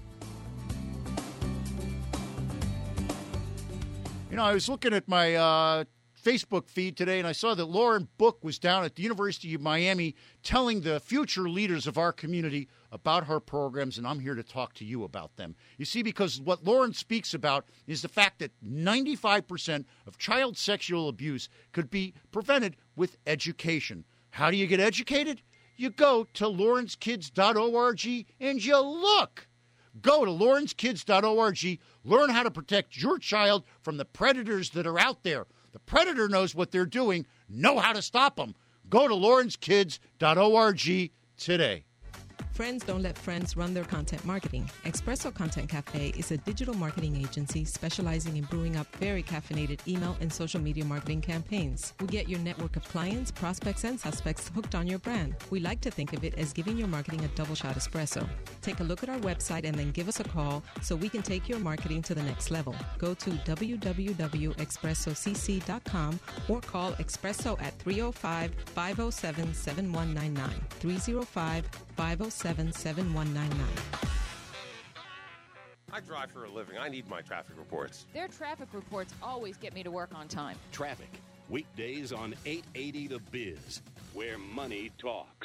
You know, I was looking at my uh, Facebook feed today, and I saw that Lauren Book was down at the University of Miami telling the future leaders of our community about her programs, and I'm here to talk to you about them. You see, because what Lauren speaks about is the fact that ninety-five percent of child sexual abuse could be prevented with education. How do you get educated? You go to lawrence kids dot org and you look. Go to lawrence kids dot org, learn how to protect your child from the predators that are out there. The predator knows what they're doing, know how to stop them. Go to lawrence kids dot org today. Friends don't let friends run their content marketing. Espresso Content Cafe is a digital marketing agency specializing in brewing up very caffeinated email and social media marketing campaigns. We get your network of clients, prospects, and suspects hooked on your brand. We like to think of it as giving your marketing a double shot espresso. Take a look at our website and then give us a call so we can take your marketing to the next level. Go to w w w dot espresso c c dot com or call Espresso at three oh five, five oh seven, seven one nine nine. three oh five, five oh seven, seven one nine nine. I drive for a living. I need my traffic reports. Their traffic reports always get me to work on time. Traffic, weekdays on eight eighty The Biz, where money talks.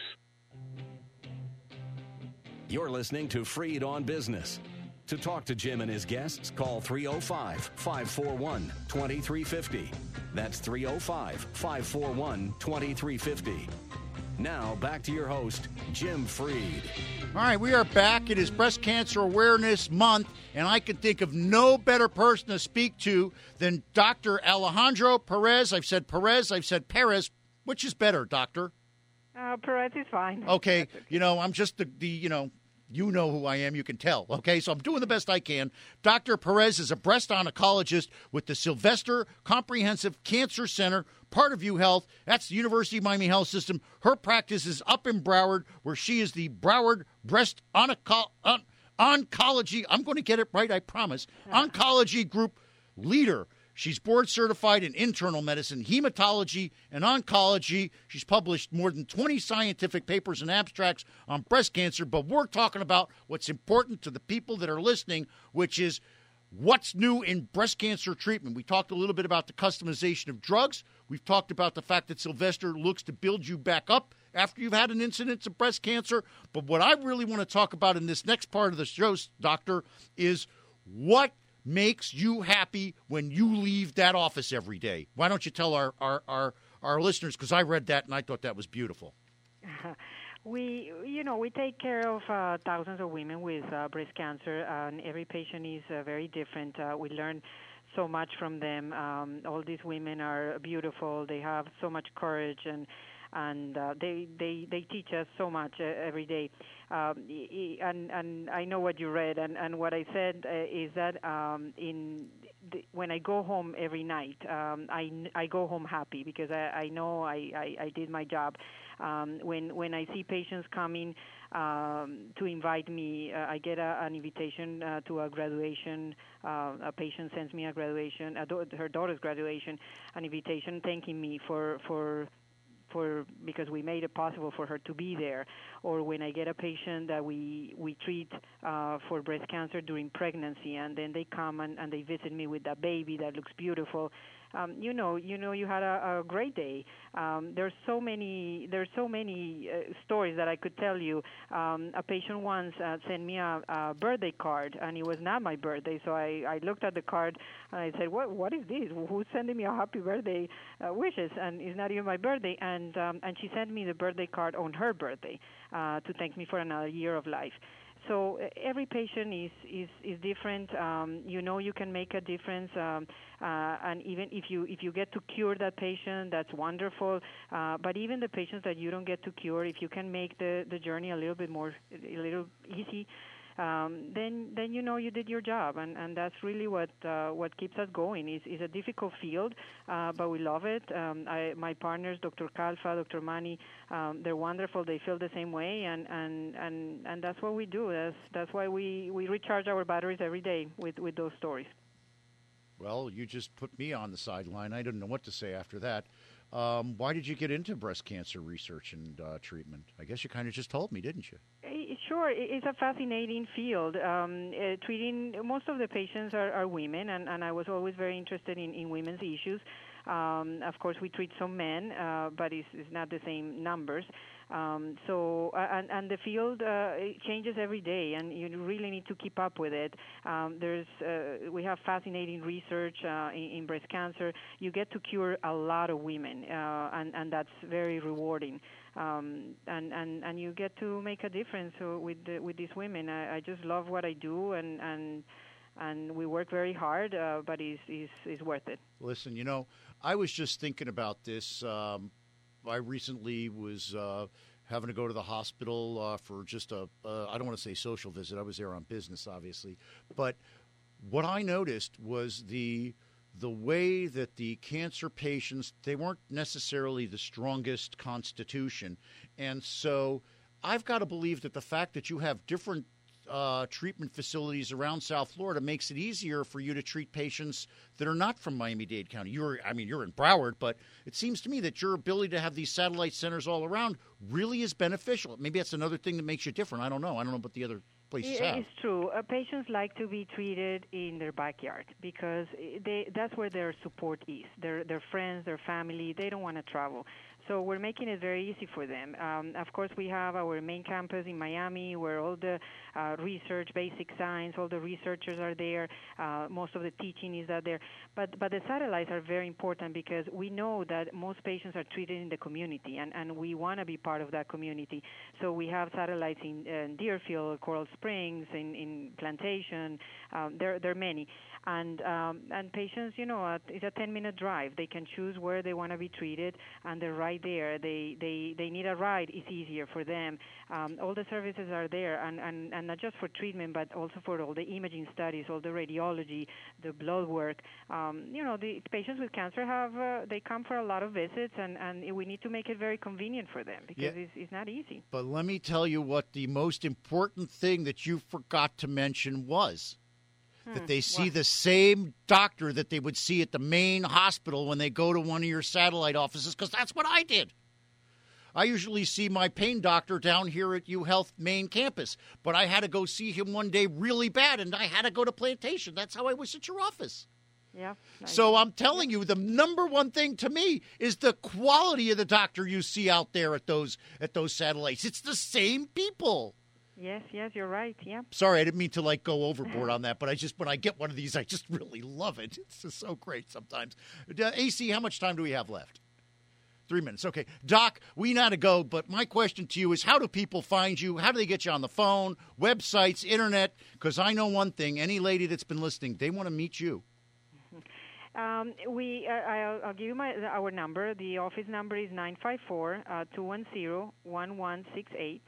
You're listening to Freed on Business. To talk to Jim and his guests, call three oh five, five four one, two three five oh. That's three oh five, five four one, two three five oh. Now, back to your host, Jim Freed. All right, we are back. It is Breast Cancer Awareness Month, and I can think of no better person to speak to than Doctor Alejandro Perez. I've said Perez, I've said Perez. Which is better, Doctor? Uh, Perez is fine. Okay, okay. You know, I'm just the, the, you know, you know who I am, you can tell, okay? So I'm doing the best I can. Doctor Perez is a breast oncologist with the Sylvester Comprehensive Cancer Center, part of UHealth. That's the University of Miami Health System. Her practice is up in Broward, where she is the Broward Breast Onco- on- Oncology, I'm going to get it right, I promise, Oncology Group leader. She's board certified in internal medicine, hematology, and oncology. She's published more than twenty scientific papers and abstracts on breast cancer, but we're talking about what's important to the people that are listening, which is what's new in breast cancer treatment. We talked a little bit about the customization of drugs. We've talked about the fact that Sylvester looks to build you back up after you've had an incidence of breast cancer. But what I really want to talk about in this next part of the show, Doctor, is what makes you happy when you leave that office every day. Why don't you tell our, our, our, our listeners, because I read that and I thought that was beautiful. We, you know, we take care of uh, thousands of women with uh, breast cancer, and every patient is uh, very different. Uh, we learn so much from them. Um, all these women are beautiful. They have so much courage, and and uh, they they they teach us so much uh, every day. Um, and and I know what you read, and and what I said uh, is that um, in the, when I go home every night, um, I I go home happy because I I know I I, I did my job. Um, when when I see patients coming um, to invite me, uh, I get a, an invitation uh, to a graduation. Uh, a patient sends me a graduation, a do- her daughter's graduation, an invitation thanking me for for. For, because we made it possible for her to be there. Or when I get a patient that we we treat uh, for breast cancer during pregnancy, and then they come and, and they visit me with that baby that looks beautiful. Um, you know, you know, you had a, a great day. Um, there's so many, there's so many uh, stories that I could tell you. Um, a patient once uh, sent me a, a birthday card, and it was not my birthday. So I, I looked at the card and I said, "What, what is this? Who's sending me a happy birthday uh, wishes? And it's not even my birthday." And um, and she sent me the birthday card on her birthday uh, to thank me for another year of life. So uh, every patient is is is different. Um, you know, you can make a difference, um, uh, and even if you if you get to cure that patient, that's wonderful. Uh, but even the patients that you don't get to cure, if you can make the, the journey a little bit more a little easy, um, then then you know you did your job, and, and that's really what uh, what keeps us going. It's, it's a difficult field, uh, but we love it. Um, I, my partners, Doctor Kalfa, Doctor Mani, um, they're wonderful. They feel the same way, and, and, and, and that's what we do. That's that's why we, we recharge our batteries every day with, with those stories. Well, you just put me on the sideline. I didn't know what to say after that. Um, why did you get into breast cancer research and uh, treatment? I guess you kind of just told me, didn't you? Sure, it's a fascinating field. Um, uh, treating most of the patients are, are women, and, and I was always very interested in, in women's issues. Um, of course, we treat some men, uh, but it's, it's not the same numbers. Um, so, uh, and, and the field uh, it changes every day, and you really need to keep up with it. Um, there's, uh, we have fascinating research uh, in, in breast cancer. You get to cure a lot of women, uh, and, and that's very rewarding. Um, and, and, and you get to make a difference uh, with the, with these women. I, I just love what I do, and and and we work very hard, uh, but it's, it's, it's worth it. Listen, you know, I was just thinking about this. Um, I recently was uh, having to go to the hospital uh, for just a, uh, I don't want to say social visit. I was there on business, obviously. But what I noticed was the the way that the cancer patients, they weren't necessarily the strongest constitution. And so I've got to believe that the fact that you have different uh, treatment facilities around South Florida makes it easier for you to treat patients that are not from Miami-Dade County. You're, I mean, you're in Broward, but it seems to me that your ability to have these satellite centers all around really is beneficial. Maybe that's another thing that makes you different. I don't know. I don't know what the other places have. It's true. Uh, patients like to be treated in their backyard because they, that's where their support is. Their, their friends, their family, they don't want to travel. So we're making it very easy for them. Um, of course, we have our main campus in Miami where all the uh, research, basic science, all the researchers are there. Uh, most of the teaching is out there. But but the satellites are very important because we know that most patients are treated in the community, and, and we want to be part of that community. So we have satellites in, in Deerfield, Coral Springs, in, in Plantation. Um, there, there are many. And um, and patients, you know, uh, it's a ten-minute drive. They can choose where they want to be treated, and they're right there. They they, they need a ride. It's easier for them. Um, all the services are there, and, and, and not just for treatment, but also for all the imaging studies, all the radiology, the blood work. Um, you know, the patients with cancer have uh, they come for a lot of visits, and, and we need to make it very convenient for them because Yeah. it's, it's not easy. But let me tell you what the most important thing that you forgot to mention was. That they see the same doctor that they would see at the main hospital when they go to one of your satellite offices, because that's what I did. I usually see my pain doctor down here at UHealth main campus, but I had to go see him one day really bad, and I had to go to Plantation. That's how I was at your office. Yeah. Nice. So I'm telling you, the number one thing to me is the quality of the doctor you see out there at those at those satellites. It's the same people. Yes, yes, you're right. Yeah. Sorry, I didn't mean to like go overboard on that, but I just when I get one of these, I just really love it. It's just so great sometimes. Uh, A C, how much time do we have left? Three minutes. Okay. Doc, we got to go, but my question to you is how do people find you? How do they get you on the phone, websites, internet? Because I know one thing, any lady that's been listening, they want to meet you. Um, we, uh, I'll, I'll give you my our number. The office number is nine five four, two one zero, one one six eight.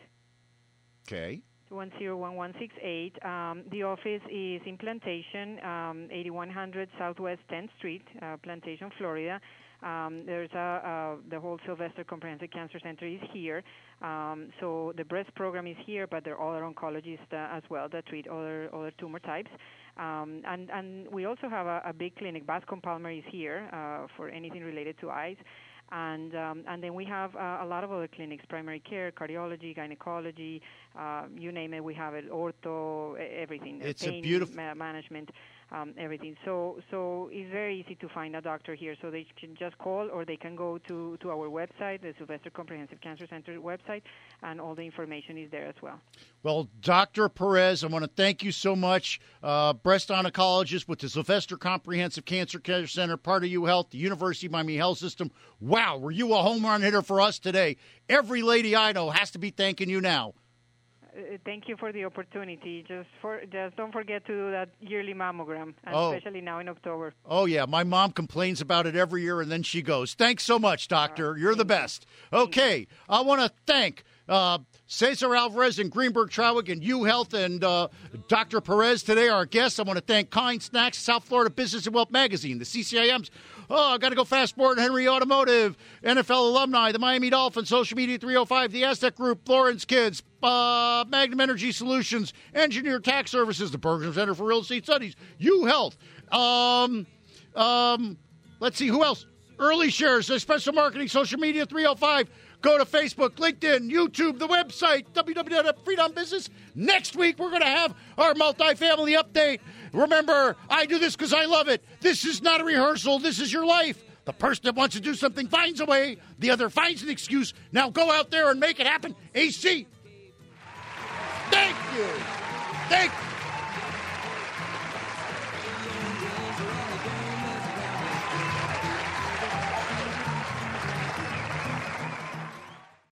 Okay. two one zero, one one six eight. Um, the office is in Plantation, um, eighty-one hundred Southwest tenth Street, uh, Plantation, Florida. Um, there's a, uh, the whole Sylvester Comprehensive Cancer Center is here. Um, so the breast program is here, but there are other oncologists uh, as well that treat other other tumor types. Um, and, and we also have a, a big clinic. Bascom Palmer is here uh, for anything related to eyes. And um, and then we have uh, a lot of other clinics, primary care, cardiology, gynecology, uh, you name it, we have it, ortho, everything. It's pain a beautiful ma- management, um, everything. So so it's very easy to find a doctor here. So they can just call or they can go to, to our website, the Sylvester Comprehensive Cancer Center website, and all the information is there as well. Well, Doctor Perez, I want to thank you so much. Uh, breast oncologist with the Sylvester Comprehensive Cancer Care Center, part of UHealth, the University of Miami Health System. Wow, were you a home run hitter for us today? Every lady I know has to be thanking you now. Uh, thank you for the opportunity. Just for just don't forget to do that yearly mammogram, and Oh. especially now in October. Oh, yeah, my mom complains about it every year, and then she goes. Thanks so much, Doctor. You're the best. Okay, I want to thank uh, Cesar Alvarez and Greenberg Trauig and UHealth and uh, Doctor Perez today, our guests. I want to thank Kind Snacks, South Florida Business and Wealth Magazine, the C C I M's. Oh, I got to go fast forward. Henry Automotive, N F L alumni, the Miami Dolphins, Social Media three oh five, the Aztec Group, Florence Kids, uh, Magnum Energy Solutions, Engineer Tax Services, the Bergman Center for Real Estate Studies, UHealth. Um, um, let's see, who else? Early Shares, uh, Special Marketing, Social Media three oh five. Go to Facebook, LinkedIn, YouTube, the website, w w w dot freedom business. Next week, we're going to have our multifamily update. Remember, I do this because I love it. This is not a rehearsal. This is your life. The person that wants to do something finds a way. The other finds an excuse. Now go out there and make it happen. A C. Thank you. Thank you.